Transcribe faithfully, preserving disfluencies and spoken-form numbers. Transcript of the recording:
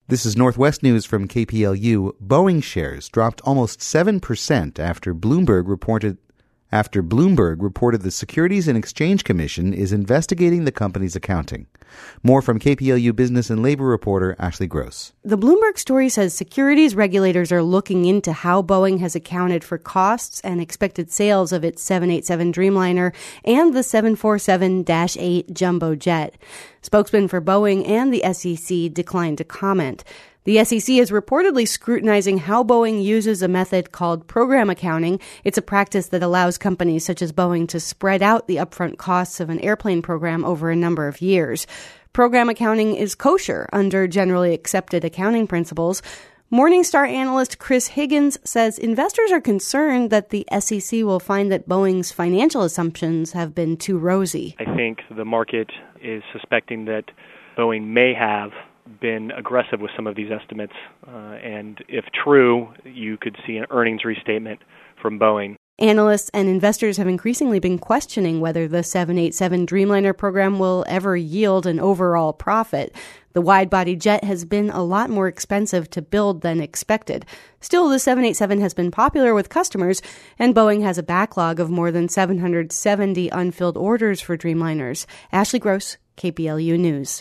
This is Northwest News from K P L U. Boeing shares dropped almost seven percent after Bloomberg reported after Bloomberg reported the Securities and Exchange Commission is investigating the company's accounting. More from K P L U business and labor reporter Ashley Gross. The Bloomberg story says securities regulators are looking into how Boeing has accounted for costs and expected sales of its seven eighty-seven Dreamliner and the seven forty-seven dash eight jumbo jet. Spokesman for Boeing and the S E C declined to comment. The S E C is reportedly scrutinizing how Boeing uses a method called program accounting. It's a practice that allows companies such as Boeing to spread out the upfront costs of an airplane program over a number of years. Program accounting is kosher under generally accepted accounting principles. Morningstar analyst Chris Higgins says investors are concerned that the S E C will find that Boeing's financial assumptions have been too rosy. I think the market is suspecting that Boeing may have been aggressive with some of these estimates, uh, and if true, you could see an earnings restatement from Boeing. Analysts and investors have increasingly been questioning whether the seven eighty-seven Dreamliner program will ever yield an overall profit. The wide-body jet has been a lot more expensive to build than expected. Still, the seven eighty-seven has been popular with customers, and Boeing has a backlog of more than seven hundred seventy unfilled orders for Dreamliners. Ashley Gross, K P L U News.